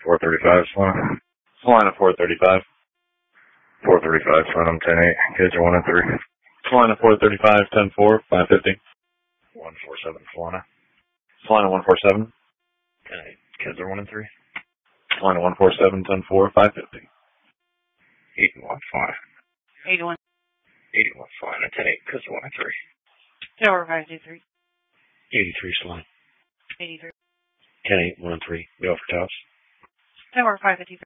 435, Solana. Solana 435. 435, Solana, I'm 10-8. Kids are 1 and 3. Solana 435, 10-4, 550. 147, Solana. Solana 147. 10-8. Kids are 1 and 3. Solana 147, 10-4, 550. 81, Solana. 81. 81, Solana, 10-8. Kids are 1 and 3. Tower 523. 83, Solana. 83. 10-8, 1 and 3. Go for tops. Tower 553.